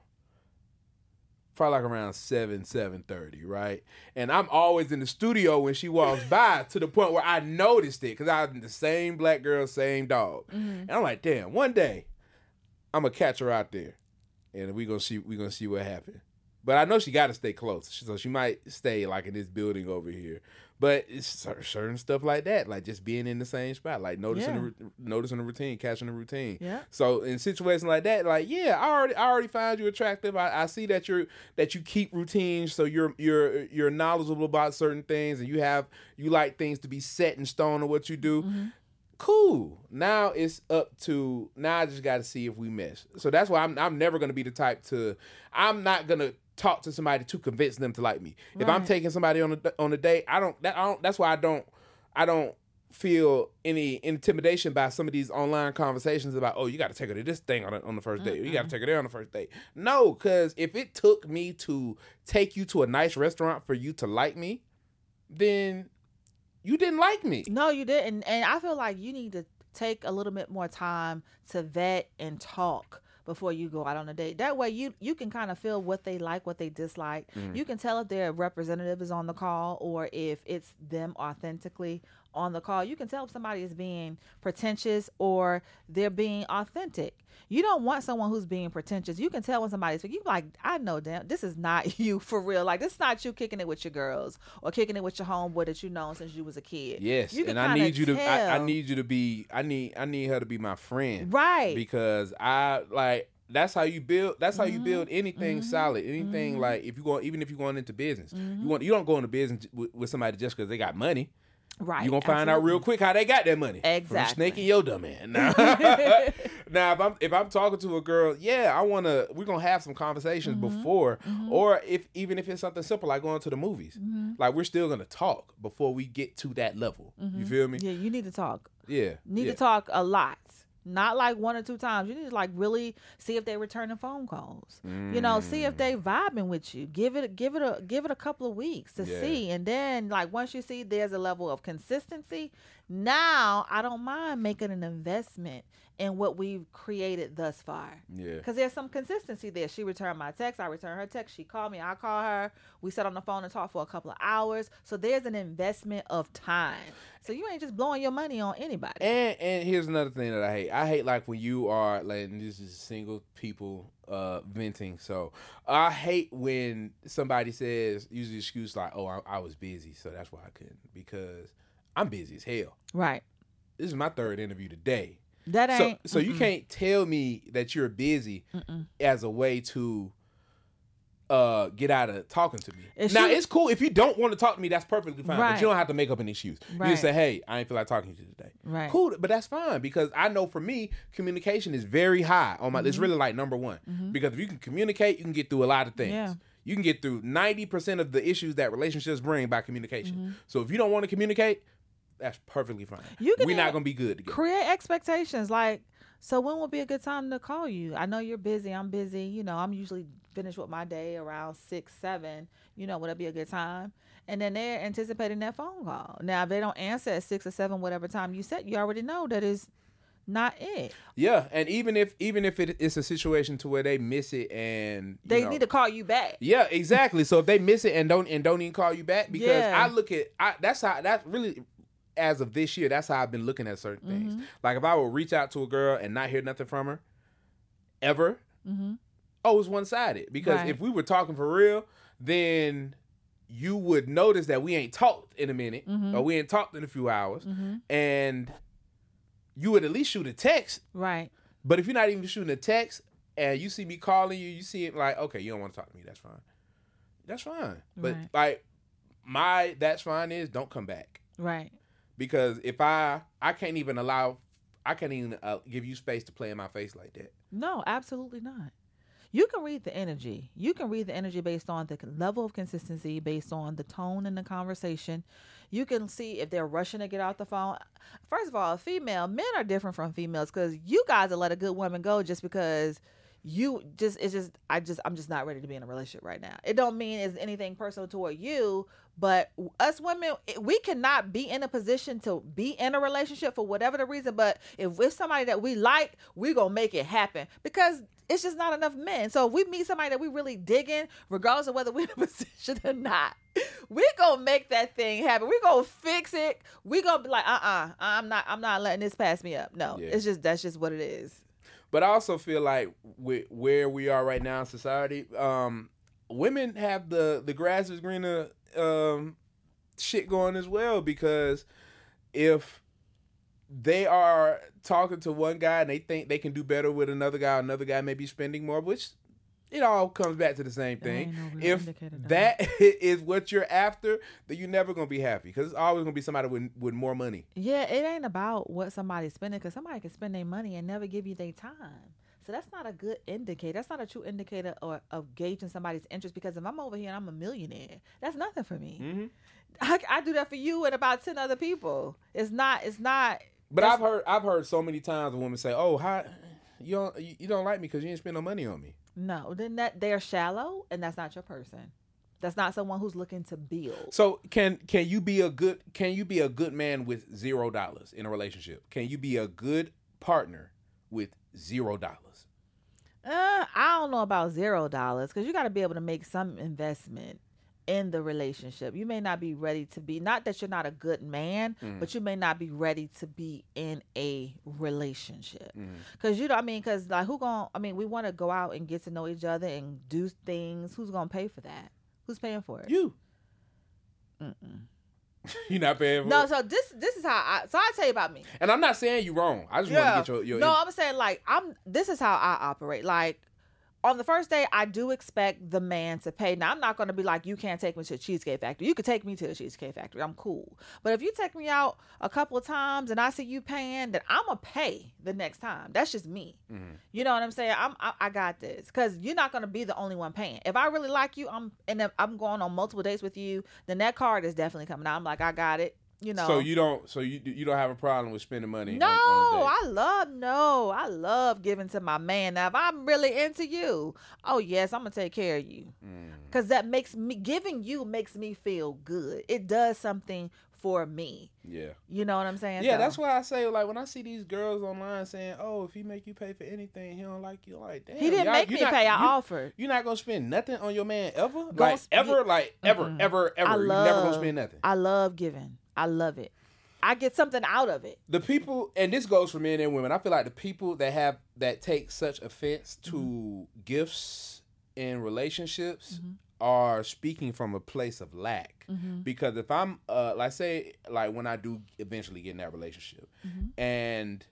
Probably like around seven, seven thirty, right? And I'm always in the studio when she walks by, to the point where I noticed it, because I'm the same black girl, same dog. Mm-hmm. And I'm like, damn, one day I'm gonna catch her out there, and we gonna see we gonna see what happens. But I know she got to stay close, so she might stay like in this building over here. But it's certain stuff like that, like just being in the same spot, like noticing Yeah. the noticing the routine, catching the routine. Yeah. So in situations like that, like yeah, I already I already found you attractive. I, I see that you're that you keep routines, so you're you're you're knowledgeable about certain things, and you have you like things to be set in stone of what you do. Mm-hmm. Cool. Now it's up to now. I just got to see if we mesh. So that's why I'm I'm never gonna be the type to. I'm not gonna talk to somebody to convince them to like me. Right. If I'm taking somebody on a on a date, I don't. That I don't. That's why I don't. I don't feel any intimidation by some of these online conversations about, oh, you got to take her to this thing on the, on the first date. Mm-hmm. You got to take her there on the first date. No, because if it took me to take you to a nice restaurant for you to like me, then you didn't like me. No, you didn't. And I feel like you need to take a little bit more time to vet and talk before you go out on a date. That way you you can kind of feel what they like, what they dislike. Mm. You can tell if their representative is on the call or if it's them authentically on the call. You can tell if somebody is being pretentious or they're being authentic. You don't want someone who's being pretentious. You can tell when somebody's you like, I know, damn, this is not you for real. Like, this is not you kicking it with your girls or kicking it with your homeboy that you know since you was a kid. Yes, you and I need you to. I, I need you to be. I need. I need her to be my friend, right? Because I like. That's how you build. That's how you build anything mm-hmm. solid. Anything mm-hmm. like if you go, even if you're going into business, mm-hmm. you want you don't go into business with, with somebody just because they got money. Right. You're gonna find Absolutely. out real quick how they got that money. Exactly. From snaking your dumb man. Now, now if I'm if I'm talking to a girl, yeah, I wanna we're gonna have some conversations mm-hmm. before, mm-hmm. or if even if it's something simple like going to the movies, mm-hmm. like we're still gonna talk before we get to that level. Mm-hmm. You feel me? Yeah, you need to talk. Yeah. Need yeah. to talk a lot. Not like one or two times. You need to like really see if they're returning phone calls. Mm. You know, see if they vibing with you. Give it, give it a, give it a couple of weeks to yeah. see, and then like once you see there's a level of consistency, now I don't mind making an investment in what we've created thus far. Yeah. Because there's some consistency there. She returned my text. I returned her text. She called me. I call her. We sat on the phone and talked for a couple of hours. So there's an investment of time. So you ain't just blowing your money on anybody. And and here's another thing that I hate. I hate like when you are like, and this is single people uh, venting. So I hate when somebody says, use the excuse like, oh, I, I was busy, so that's why I couldn't. Because I'm busy as hell. Right. This is my third interview today. That ain't. So, so you can't tell me that you're busy mm-mm. as a way to uh, get out of talking to me. If now, she- it's cool. If you don't want to talk to me, that's perfectly fine. But Right. you don't have to make up an excuse. You Right. just say, hey, I ain't feel like talking to you today. Right. Cool, but that's fine because I know for me, communication is very high on my, Mm-hmm. it's really like number one. Because if you can communicate, you can get through a lot of things. Yeah. You can get through ninety percent of the issues that relationships bring by communication. Mm-hmm. So if you don't want to communicate, that's perfectly fine. You can We're not even going to be good together. create expectations. Like, so when would be a good time to call you? I know you're busy. I'm busy. You know, I'm usually finished with my day around six, seven. You know, would it be a good time? And then they're anticipating that phone call. Now, if they don't answer at six or seven, whatever time you set, you already know that is not it. Yeah, and even if even if it, it's a situation to where they miss it and you They know, need to call you back. yeah, exactly. So if they miss it and don't and don't even call you back, because Yeah. I look at I, that's how that's really as of this year, that's how I've been looking at certain Mm-hmm. things. Like if I would reach out to a girl and not hear nothing from her ever, Mm-hmm. oh, it's one sided. Because Right. if we were talking for real, then you would notice that we ain't talked in a minute Mm-hmm. or we ain't talked in a few hours, Mm-hmm. and you would at least shoot a text. Right. But if you're not even shooting a text and you see me calling you, you see it like, okay, you don't want to talk to me. That's fine. That's fine. But Right. like my that's fine is don't come back, Right. because if I I can't even allow I can't even uh, give you space to play in my face like that. No, absolutely not. You can read the energy. You can read the energy based on the level of consistency, based on the tone in the conversation. You can see if they're rushing to get out the phone. First of all, female, men are different from females because you guys will let a good woman go just because you just, it's just, I just, I'm just not ready to be in a relationship right now. It don't mean it's anything personal toward you, but us women, we cannot be in a position to be in a relationship for whatever the reason. But if we're somebody that we like, we're going to make it happen because it's just not enough men. So if we meet somebody that we really dig in, regardless of whether we're in a position or not, we're going to make that thing happen. We're going to fix it. We're going to be like, uh-uh, I'm not, I'm not letting this pass me up. No, Yeah. it's just, that's just what it is. But I also feel like with where we are right now in society, um, women have the the grass is greener um, shit going as well, because if they are talking to one guy and they think they can do better with another guy, another guy may be spending more, which it all comes back to the same thing. ain't no real If indicator, though. that is what you're after, then you're never going to be happy, because it's always going to be somebody with, with more money. Yeah, it ain't about what somebody's spending because somebody can spend their money and never give you their time. So that's not a good indicator. That's not a true indicator or, of gauging somebody's interest, because if I'm over here and I'm a millionaire, that's nothing for me. Mm-hmm. I, I do that for you and about ten other people. It's not, it's not. But that's- I've heard I've heard so many times a woman say, "Oh, how you don't you you don't like me because you didn't spend no money on me." No, then that they're shallow and that's not your person. That's not someone who's looking to build. So can can you be a good can you be a good man with zero dollars in a relationship? Can you be a good partner with zero dollars? Uh, I don't know about zero dollars because you got to be able to make some investment in the relationship. You may not be ready to be, not that you're not a good man, Mm. but you may not be ready to be in a relationship. Mm. Cause you know, I mean, cause like who gonna, I mean, we want to go out and get to know each other and do things. Who's gonna pay for that? Who's paying for it? You. Mm-mm. You're not paying for No, it. so this this is how I. So I tell you about me. And I'm not saying you wrong. I just want to get your your no, I'm saying like I'm. This is how I operate. Like on the first day, I do expect the man to pay. Now I'm not going to be like, you can't take me to the Cheesecake Factory. You could take me to the Cheesecake Factory. I'm cool. But if you take me out a couple of times and I see you paying, then I'm gonna pay the next time. That's just me. Mhm. You know what I'm saying? I'm I, I got this because you're not gonna be the only one paying. If I really like you, I'm and if I'm going on multiple dates with you, then that card is definitely coming out. I'm like, I got it. You know. So you don't so you you don't have a problem with spending money? No, on, on a date? I love no, I love giving to my man. Now, if I'm really into you, oh yes, I'm gonna take care of you, Mm. because that makes me giving you makes me feel good. It does something for me. Yeah. You know what I'm saying? Yeah, So- that's why I say, like, when I see these girls online saying, "Oh, if he make you pay for anything, he don't like you," like, damn, he didn't y'all- make you me not- pay. I you, offered. You're not gonna spend nothing on your man ever, Gonna like sp- ever, like ever, Mm-mm. ever, ever. I You're love. never gonna spend nothing. I love giving. I love it. I get something out of it. The people, and this goes for men and women. I feel like the people that have that take such offense to Mm-hmm. gifts in relationships Mm-hmm. are speaking from a place of lack. Mm-hmm. Because if I'm, uh, like, say, like when I do eventually get in that relationship, Mm-hmm. and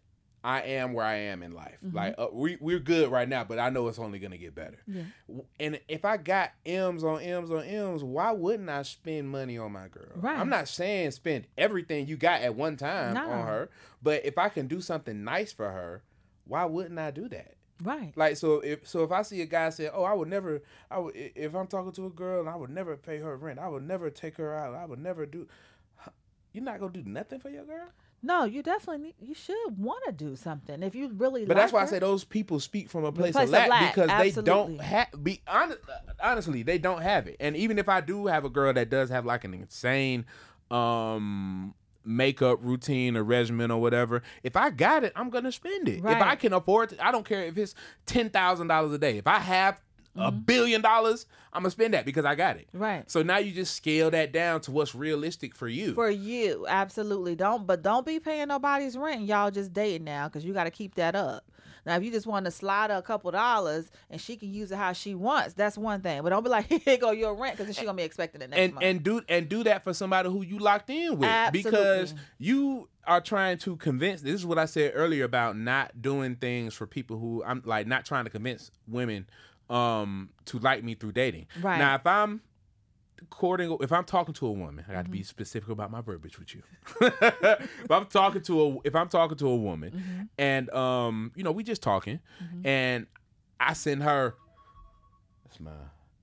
I am where I am in life. Mm-hmm. Like uh, we we're good right now, but I know it's only gonna get better. Yeah. And if I got M's on M's on M's, why wouldn't I spend money on my girl? Right. I'm not saying spend everything you got at one time No. on her, but if I can do something nice for her, why wouldn't I do that? Right. Like so if so if I see a guy say, "Oh, I would never I would if I'm talking to a girl and I would never pay her rent. I would never take her out. I would never do." You're not gonna do nothing for your girl? No, you definitely need, you should want to do something if you really. But like that's why her. I say those people speak from a place, place of of lack, lack, because absolutely. they don't have. Be honest, honestly, they don't have it. And even if I do have a girl that does have like an insane um, makeup routine or regimen or whatever, if I got it, I'm gonna spend it. Right. If I can afford it, I don't care if it's ten thousand dollars a day. If I have a billion dollars, I'm gonna spend that because I got it. Right. So now you just scale that down to what's realistic for you. For you, absolutely. Don't, but don't be paying nobody's rent. And y'all just dating now because you got to keep that up. Now, if you just want to slide her a couple dollars and she can use it how she wants, that's one thing. But don't be like, here go your rent, because she's gonna be expecting it next and month. and do and do that for somebody who you locked in with, Absolutely. because you are trying to convince. This is what I said earlier about not doing things for people who I'm like not trying to convince women um to like me through dating. Right. Now, if I'm courting, if I'm talking to a woman, I got to be specific about my verbiage with you. if I'm talking to a, if I'm talking to a woman, Mm-hmm. and um, you know, we just talking, and I send her. That's my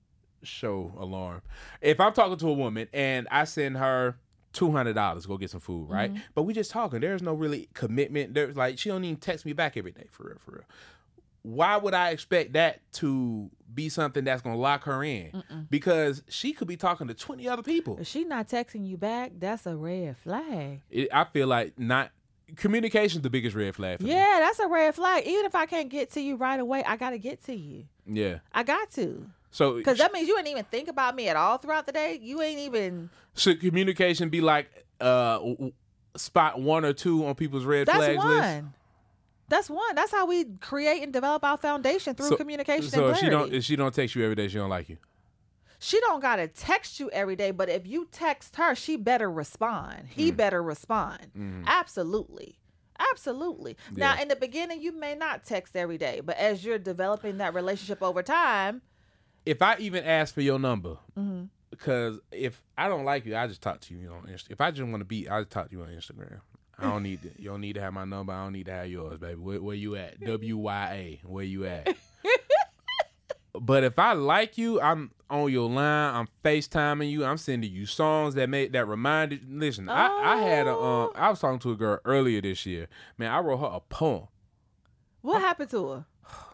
show alarm. If I'm talking to a woman and I send her two hundred dollars, go get some food, right? Mm-hmm. But we just talking. There's no really commitment. There's like she don't even text me back every day, for real, for real. Why would I expect that to be something that's gonna lock her in? Mm-mm. Because she could be talking to twenty other people. If she not texting you back, that's a red flag. It, I feel like not communication is the biggest red flag for Yeah, that's a red flag. Even if I can't get to you right away, I gotta get to you. me. Yeah. I got to. So Because that means you ain't even think about me at all throughout the day. You ain't even. should communication be like uh w- w- spot one or two on people's red That's flags one. list? That's one. That's how we create and develop our foundation through So- communication So and if she clarity. don't if she don't text you every day, she don't like you. She don't gotta text you every day, but if you text her, she better respond. He Mm. better respond. Absolutely. Absolutely. Now, Yeah. in the beginning, you may not text every day, but as you're developing that relationship over time, If I even ask for your number, Mm-hmm. because if I don't like you, I just talk to you on Instagram. If I just want to be, I just talk to you on Instagram. I don't need to, you don't need to have my number. I don't need to have yours, baby. Where, where you at? W Y A. Where you at? But if I like you, I'm on your line. I'm FaceTiming you. I'm sending you songs that made that reminded. Listen, I, I had a. Um, I was talking to a girl earlier this year. Man, I wrote her a poem. what happened to her?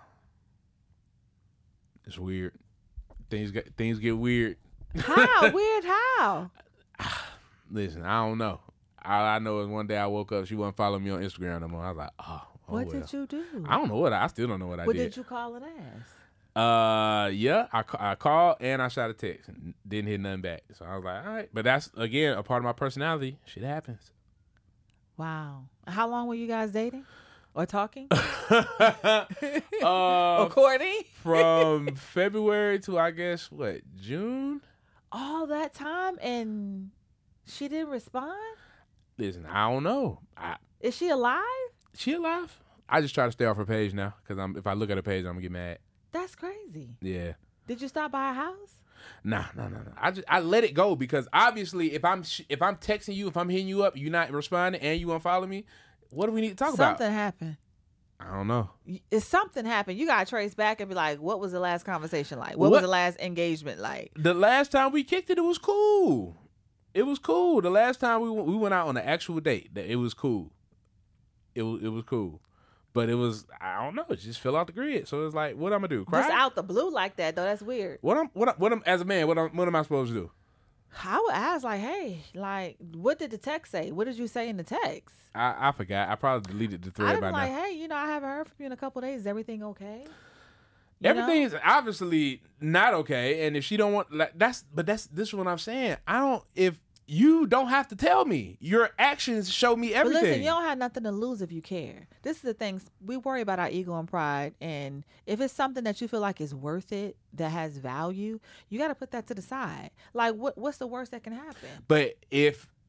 It's weird. Things get things get weird. How? Weird how? Listen, I don't know. All I know is one day I woke up, she wasn't following me on Instagram no more. I was like, oh, oh What well. did you do? I don't know what I, I still don't know what I What did. did you call and ask? Uh, yeah, I, ca- I called and I shot a text and didn't hear nothing back. So I was like, all right, but that's again a part of my personality. Shit happens. Wow. How long were you guys dating or talking uh, or courting? from February to I guess what June. All that time and she didn't respond? Listen, I don't know. I, Is she alive? she alive? I just try to stay off her page now because I'm if I look at her page, I'm gonna get mad. That's crazy. Yeah. Did you stop by her house? Nah, nah, nah, nah. I just I let it go because obviously if I'm sh- if I'm texting you, if I'm hitting you up, you're not responding, and you unfollow me, what do we need to talk Something about? happened. I don't know. If something happened, you gotta trace back and be like, what was the last conversation like? What, was What- the last engagement like? The last time we kicked it, it was cool. It was cool. The last time we went, we went out on an actual date, that it was cool. It was it was cool, but it was I don't know. It just fell off the grid. So it's like, what I'm gonna do? Cry? Just out the blue like that though. That's weird. What I'm what I'm, what I'm as a man? What I'm, what am I supposed to do? I would ask like, hey, like, what did the text say? What did you say in the text? I, I forgot. I probably deleted the thread I'd by be now. like, hey, you know, I haven't heard from you in a couple days. Is everything okay? You know? Everything's obviously not okay, and if she don't want, like, that's, but that's this is what I'm saying. I don't. If you don't have to tell me, your actions show me But everything. listen, you don't have nothing to lose if you care. This is the thing. We worry about our ego and pride. And if it's something that you feel like is worth it, that has value, you got to put that to the side. Like, what? what's the worst that can happen? But if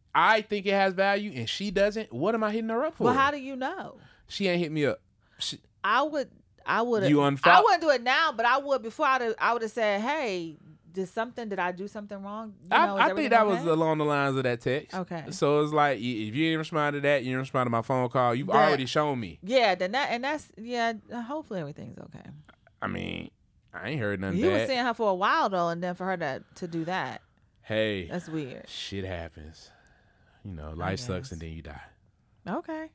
I think it has value and she doesn't, what am I hitting her up for? Well, how do you know? She ain't hit me up. She, I would, I would. You unfollow- I wouldn't do it now, but I would before. I'd, I would have said, "Hey, did something? Did I do something wrong?" You know, I, is I think everything that okay? was along the lines of that text. Okay. So it's like, if you didn't respond to that, you didn't respond to my phone call, you've That- already shown me. Yeah, then that and that's yeah. Hopefully everything's okay. I mean, I ain't heard nothing You bad. were seeing her for a while though, and then for her to to do that, Hey, that's weird. shit happens. You know, life sucks guess. and then you die. Okay.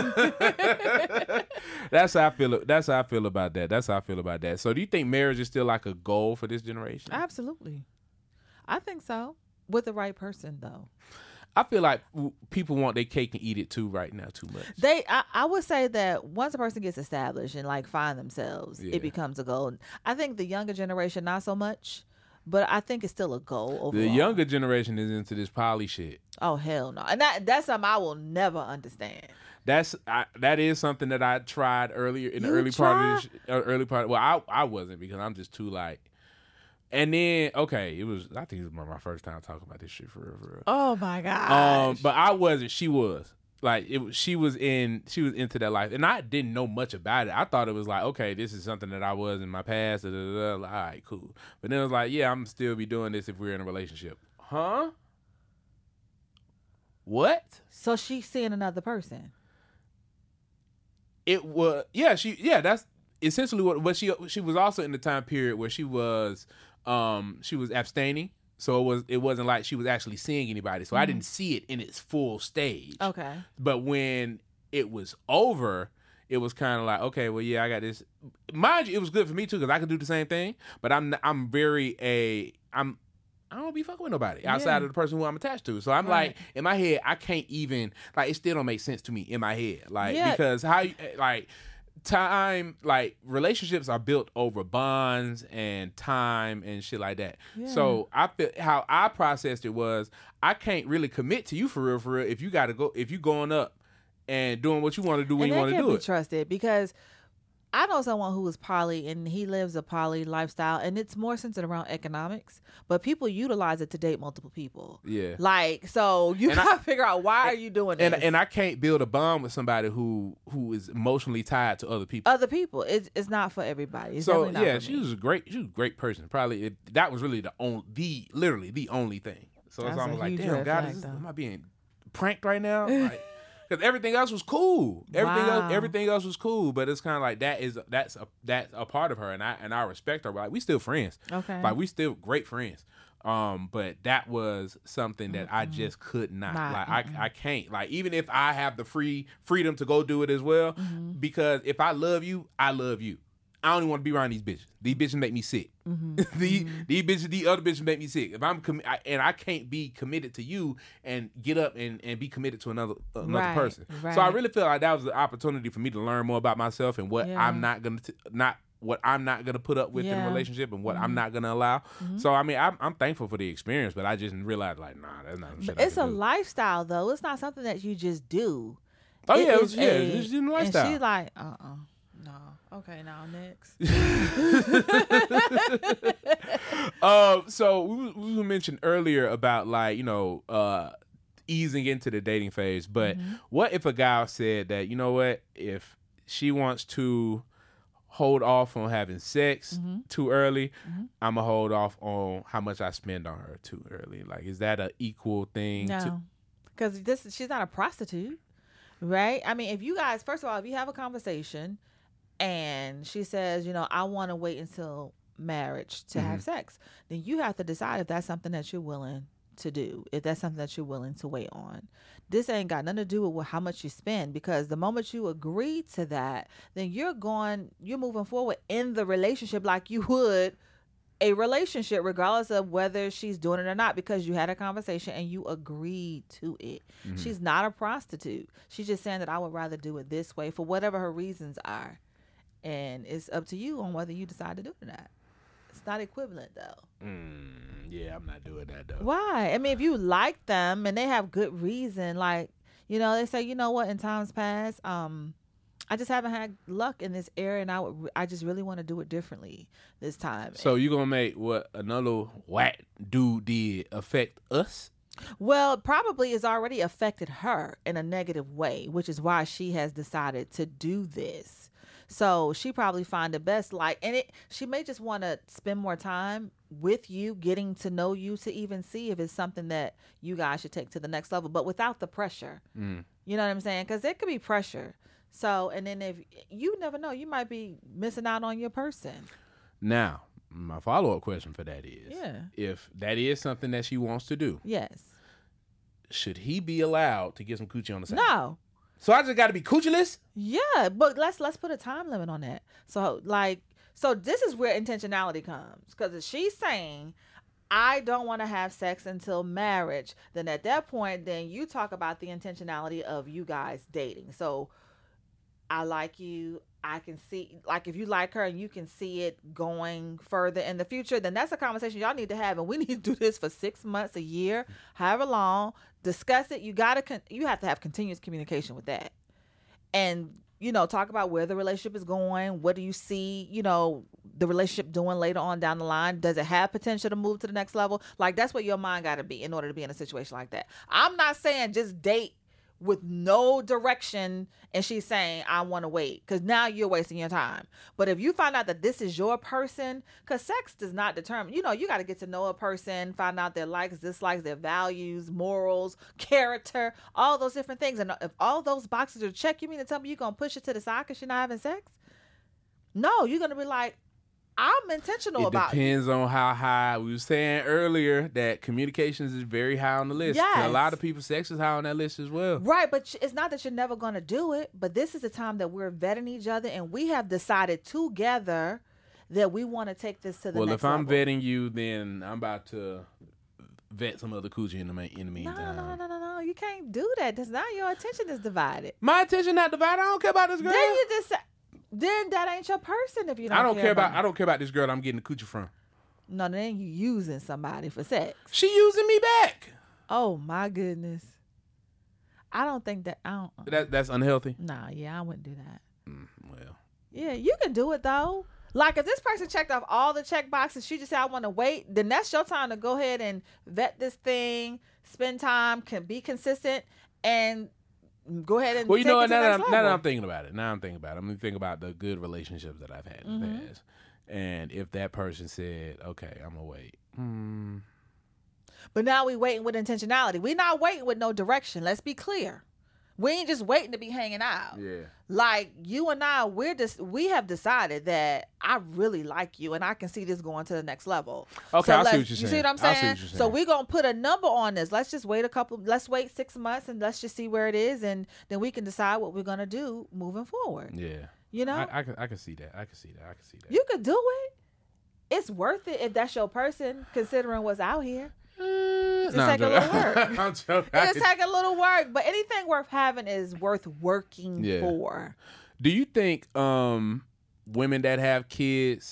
That's how I feel. That's how I feel about that. That's how I feel about that. So, do you think marriage is still like a goal for this generation? Absolutely. I think so. With the right person, though. I feel like w- people want their cake and eat it too right now too much. They, I, I would say that once a person gets established and like find themselves, Yeah. it becomes a goal. I think the younger generation not so much, but I think it's still a goal overall. The younger generation is into this poly shit. Oh hell no, and that that's something I will never understand. That's I, that is something that I tried earlier in the You early part tried? of this, uh, early part. Well, I I wasn't because I'm just too like. And then okay, it was. I think it was my, my first time talking about this shit for real, for real. Oh my god. Um, but I wasn't. She was like it. was- She was in. She was into that life, and I didn't know much about it. I thought it was like, okay, this is something that I was in my past. Da, da, da, da. Like, all right, cool. But then it was like, yeah, I'm still be doing this if we're in a relationship. Huh? What? So she's seeing another person. It was. Yeah. She. Yeah. That's essentially what. But she. She was also in the time period where she was. Um. She was abstaining. So it was. It wasn't like she was actually seeing anybody. So I didn't see it in its full stage. Okay. But when it was over, it was kind of like, okay, well, yeah, I got this. Mind you, it was good for me too because I could do the same thing. But I'm I'm very a I'm I don't be fucking with nobody outside Yeah. of the person who I'm attached to. So I'm Right. like in my head, I can't even like it still don't make sense to me in my head, like Yeah. because how you like. Time, like relationships are built over bonds and time and shit like that. Yeah. So I feel how I processed it was I can't really commit to you for real, for real. If you got to go, if you going up and doing what you want to do when And you that want to can't do be it. trusted because I know someone who is poly and he lives a poly lifestyle and it's more centered around economics, but people utilize it to date multiple people. Yeah. Like, so you And gotta I- figure out why are you doing this? And and I can't build a bond with somebody who who is emotionally tied to other people. Other people, it's it's not for everybody. It's so definitely not yeah, for she me. was a great, she was a great person. Probably it, that was really the only, the literally the only thing. So it's That's a almost like, huge damn, red God, flag, is this, though. am I being pranked right now? Like, because everything else was cool. Everything Wow. else, everything else was cool. But it's kind of like that is that's a that's a part of her, and I and I respect her. Like we still friends. Okay. Like we still great friends. Um, but that was something that I just could not. Not, like I I can't. Like even if I have the free freedom to go do it as well, Mm-hmm. because if I love you, I love you. I don't even want to be around these bitches. These bitches make me sick. Mm-hmm. these these bitches, these other bitches make me sick. If I'm com- I, and I can't be committed to you and get up and, and be committed to another another Right, person. right. So I really feel like that was the opportunity for me to learn more about myself and what Yeah. I'm not gonna t- not what I'm not gonna put up with in Yeah. a relationship and what I'm not gonna allow. So I mean, I'm I'm thankful for the experience, but I just realized like, nah, that's not some shit. But I it's can a do. lifestyle though. It's not something that you just do. Oh yeah, it is was, yeah, a- it's just a lifestyle. And she's like, uh uh no. Okay, now next. Um, so we, we mentioned earlier about like you know uh, easing into the dating phase, but Mm-hmm. what if a guy said that you know what if she wants to hold off on having sex Mm-hmm. too early, I'm gonna hold off on how much I spend on her too early. Like, is that an equal thing? To, No, because this she's not a prostitute, right? I mean, if you guys, first of all, if you have a conversation and she says, you know, I want to wait until marriage to have sex, then you have to decide if that's something that you're willing to do, if that's something that you're willing to wait on. This ain't got nothing to do with how much you spend, because the moment you agree to that, then you're going, you're moving forward in the relationship like you would a relationship, regardless of whether she's doing it or not, because you had a conversation and you agreed to it. She's not a prostitute. She's just saying that I would rather do it this way for whatever her reasons are. And it's up to you on whether you decide to do it or not. It's not equivalent though. Mm, yeah, I'm not doing that though. Why? I mean, if you like them and they have good reason, like, you know, they say, you know what, in times past, um, I just haven't had luck in this area, and I would, I just really want to do it differently this time. So you gonna make what another whack dude did affect us? Well, probably it's already affected her in a negative way, which is why she has decided to do this. So she probably find it best, like, and it, she may just want to spend more time with you, getting to know you, to even see if it's something that you guys should take to the next level, but without the pressure. Mm. You know what I'm saying? Because there could be pressure. So, and then if you never know, you might be missing out on your person. Now, my follow-up question for that is, Yeah. if that is something that she wants to do, Yes. should he be allowed to get some coochie on the side? No. So I just got to be coochieless? Yeah, but let's let's put a time limit on that. So like, so this is where intentionality comes, because if she's saying, I don't want to have sex until marriage, then at that point, then you talk about the intentionality of you guys dating. So I like you. I can see, like, if you like her and you can see it going further in the future, then that's a conversation y'all need to have. And we need to do this for six months, a year, however long. Discuss it. You gotta, con- you have to have continuous communication with that, and you know, talk about where the relationship is going. What do you see, you know, the relationship doing later on down the line? Does it have potential to move to the next level? Like, that's what your mind got to be in order to be in a situation like that. I'm not saying just date with no direction and she's saying, I want to wait, because now you're wasting your time. But if you find out that this is your person, because sex does not determine, you know, you got to get to know a person, find out their likes, dislikes, their values, morals, character, all those different things. And if all those boxes are checked, you mean to tell me you're going to push it to the side because you're not having sex? No, you're going to be like, I'm intentional it about it. It depends on how high. We were saying earlier that communications is very high on the list. Yes. To a lot of people, sex is high on that list as well. Right, but it's not that you're never going to do it, but this is the time that we're vetting each other, and we have decided together that we want to take this to the well, next level. Well, if I'm level. vetting you, then I'm about to vet some other coochie in the, in the No, meantime. no, no, no, no. You can't do that. That's not, your attention is divided. My attention not divided. I don't care about this girl. Then you just say, then that ain't your person if you don't I don't care, care about, about I don't care about this girl I'm getting the coochie from. No, then you using somebody for sex. She using me back. Oh my goodness. I don't think that I don't That that's unhealthy. Nah, yeah, I wouldn't do that. Mm, well, Yeah, you can do it though. Like, if this person checked off all the check boxes, she just said, I want to wait, then that's your time to go ahead and vet this thing, spend time, can be consistent, and go ahead and well, you take know it what? to the Now, that next I'm, now that level. I'm thinking about it, now I'm thinking about it. I'm gonna think about the good relationships that I've had in Mm-hmm. the past, and if that person said, "Okay, I'm gonna wait," hmm. But now we waiting with intentionality. We not waiting with no direction. Let's be clear. We ain't just waiting to be hanging out. Yeah. Like, you and I, we're just, we have decided that I really like you and I can see this going to the next level. Okay, So I see let's- what you're saying. You see what I'm I see saying? what you're So saying. we're going to put a number on this. Let's just wait a couple, let's wait six months and let's just see where it is. And then we can decide what we're going to do moving forward. Yeah. You know? I, I can I can see that. I can see that. I can see that. You could do it. It's worth it if that's your person, considering what's out here. Uh, Just no, I'm take a joking. little work. I'm joking. I It's can- take a little work, but anything worth having is worth working Yeah. for. Do you think um, women that have kids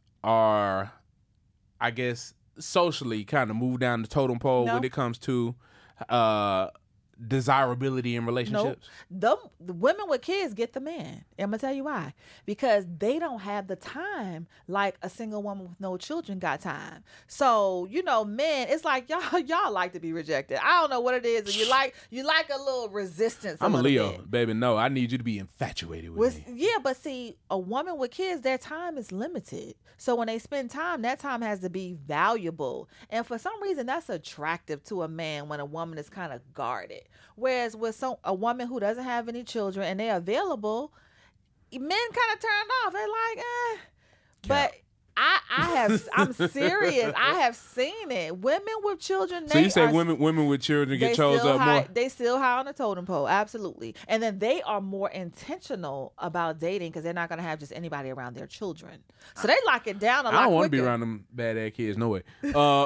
are, I guess, socially kind of move down the totem pole No. when it comes to uh, desirability in relationships? Them, the women with kids get the man. I'm gonna tell you why. Because they don't have the time like a single woman with no children got time. So, you know, men, it's like y'all y'all like to be rejected. I don't know what it is. You like you like a little resistance. I'm a little Leo, bit. baby. No, I need you to be infatuated with, With, me. yeah, but see, a woman with kids, their time is limited. So when they spend time, that time has to be valuable. And for some reason, that's attractive to a man when a woman is kind of guarded. Whereas with some a woman who doesn't have any children and they're available, men kind of turned off. They're like, eh. But I, I have, I'm serious. I have seen it. Women with children. So they you say are, women women with children they get chose still up high, more? They still high on the totem pole, absolutely. And then they are more intentional about dating because they're not going to have just anybody around their children. So they lock it down a lot I don't want to be quicker. around them bad ass kids. No way. Uh,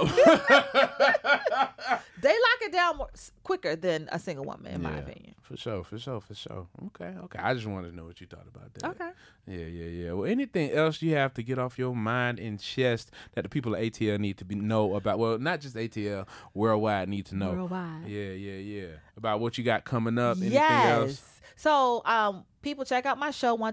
They lock it down more, s- quicker than a single woman, in my Yeah, opinion. For sure, for sure, for sure. Okay, okay. I just wanted to know what you thought about that. Okay. Yeah, yeah, yeah. Well, anything else you have to get off your mind and chest that the people at A T L need to be know about? Well, not just A T L, worldwide need to know. Worldwide. Yeah, yeah, yeah. About what you got coming up. Anything Yes. else? So, um, people check out my show. Want the the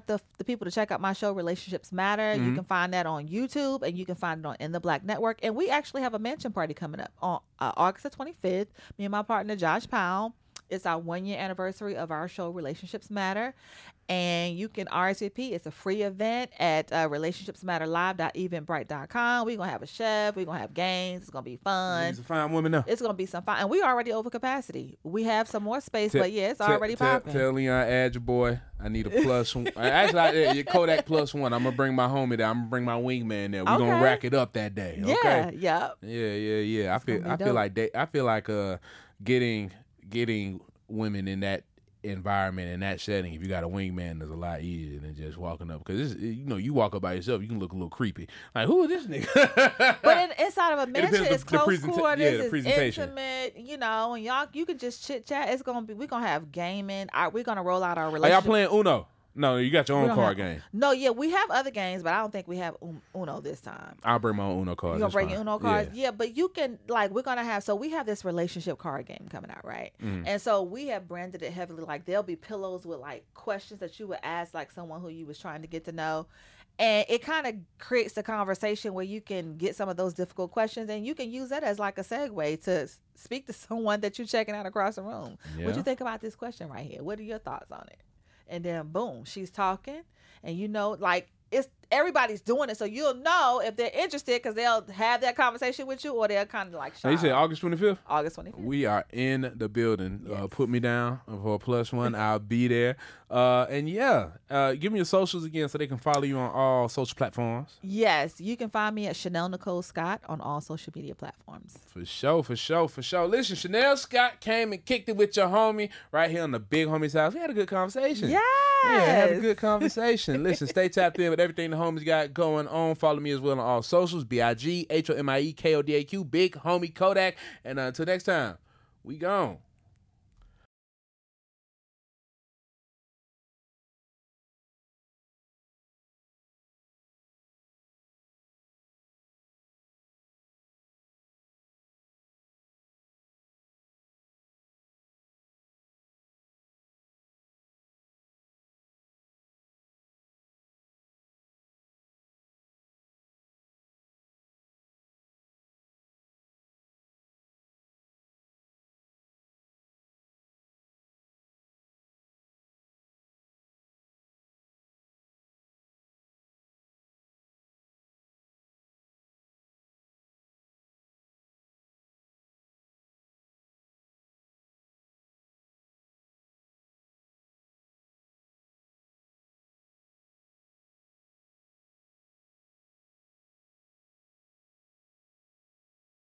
the people to check out my show, Relationships Matter. Mm-hmm. You can find that on YouTube, and you can find it on In the Black Network. And we actually have a mention party coming up on uh, August the twenty-fifth. Me and my partner, Josh Powell. It's our one-year anniversary of our show, Relationships Matter. And you can R S V P. It's a free event at uh, relationships matter live dot eventbrite dot com. We're going to have a chef. We're going to have games. It's going to be fun. He's a fine woman now. It's going to be some fun. And we already over capacity. We have some more space, Tell- but yeah, it's tell- already tell, popping. Tell Leon, add your boy. I need a plus one. Actually, I, your Kodak plus one. I'm going to bring my homie there. I'm going to bring my wingman there. We're Okay. going to rack it up that day. Yeah, Okay? yep. Yeah, yeah, yeah. I feel gonna be I feel dope. like they, I feel like uh getting getting women in that environment, in that setting, if you got a wingman, is a lot easier than just walking up, because you know, you walk up by yourself, you can look a little creepy, like, who is this nigga? But in, inside of a mansion, depends it's the- the close presenta- quarters, yeah, the it's presentation. intimate, you know, and y'all, you can just chit chat. It's gonna be, we're gonna have gaming. Our, we're gonna roll out our Are y'all relationship. playing Uno? No, you got your We own don't card have- game. No, yeah, we have other games, but I don't think we have Un- Uno this time. I'll bring my own Uno cards. You gonna that's bring fine. your Uno cards? Yeah. Yeah. But you can, like, we're gonna have, so we have this relationship card game coming out, right? Mm. And so we have branded it heavily. Like, there'll be pillows with like questions that you would ask like someone who you was trying to get to know. And it kind of creates a conversation where you can get some of those difficult questions, and you can use that as like a segue to s- speak to someone that you're checking out across the room. Yeah. What do you think about this question right here? What are your thoughts on it? And then boom, she's talking, and you know, like, it's everybody's doing it, so you'll know if they're interested, because they'll have that conversation with you, or they'll kind of like Now, you shy. said August twenty-fifth? August twenty-fifth. We are in the building. Uh, Yes. put me down for a plus one. I'll be there. Uh, and yeah, uh, give me your socials again so they can follow you on all social platforms. Yes, you can find me at Chanel Nicole Scott on all social media platforms. For sure, for sure, for sure. Listen, Chanel Scott came and kicked it with your homie right here on the Big Homie's house. We had a good conversation. Yes. Yeah, had a good conversation. Listen, stay tapped in with everything the homies got going on. Follow me as well on all socials. B I G H O M I E K O D A Q. Big Homie Kodak. And uh, until next time, we gone.